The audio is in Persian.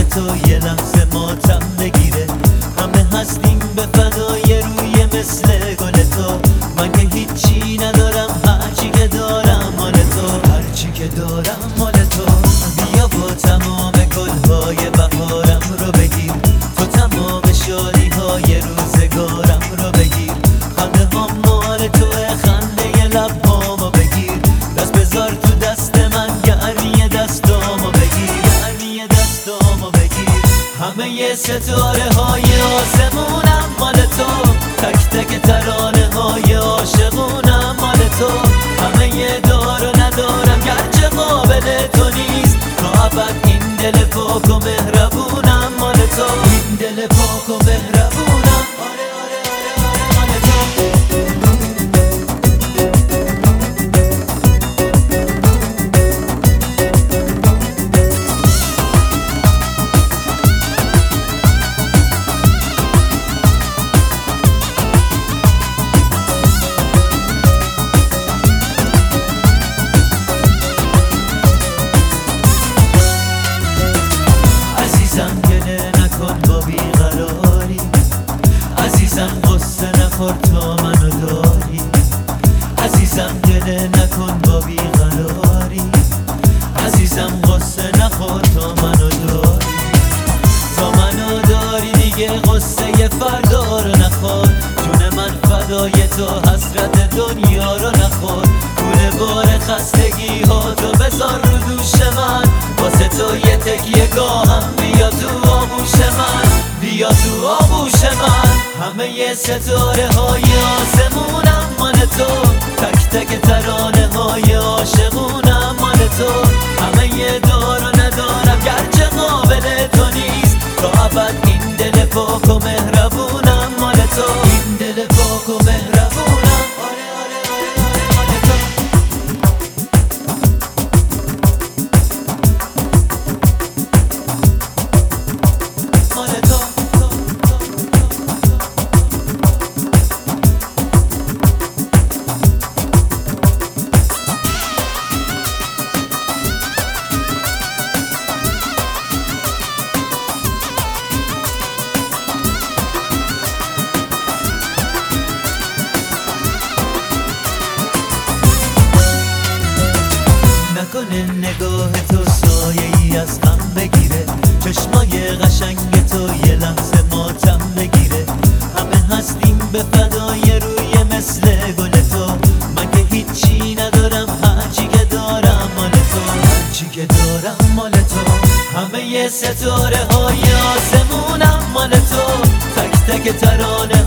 تو یه لحظه ماتم بگیره. همه هستیم به فدای روی مثل گل تو. من که هیچی ندارم، هرچی که دارم مال تو، هرچی که دارم مال تو. بیا با تمام گلهای بهارم رو بگیر، تو تمام شادی های روزگارم رو بگیر. خنده ها مال توه، خنده لبهامو بگیر. دست بذار تو دست من، گرمی دستامو بگیر، گرمی دستامو بگیر. همه ستاره های آسمونم مال تو، تک تک ترانه های عاشقونم مال تو. همه دار و ندارم گرچه قابل تو نیست، تا ابد این دل پاک و مهربونم مال تو، این دل پاک و مهربونم. آره آره آره آره مال تو. عزیزم غصه نخور تا منو داری، عزیزم گله نکن با بیقراری. عزیزم غصه نخور تا منو داری، تا منو داری دیگه غصه فردا رو نخور. جون من فدای تو، حسرت دنیا رو نخور. پول بار خستگی ها تو بذار رو دوش من، واسه تو یه تکیه گاهم بیا تو آغوش من، بیا تو آغوش من. همه ستاره های آسمونم مال تو، تک تک ترانه های عاشقونم مال تو. همه دار و ندارم گرچه قابل تو نیست، تا ابد این دل پاک و مهربونم مال تو، این دل پاک و مهربونم. آره آره آره آره مال تو. مال تو. نکنه نگاه تو سایه ای از هم بگیره، چشمای قشنگ تو یه لحظه ماتم بگیره. همه هستیم به فدای روی مثل گل تو. من که هیچی ندارم، هرچی که دارم مال تو، هرچی که دارم مال تو. همه ستاره های آسمونم مال تو، تک تک ترانه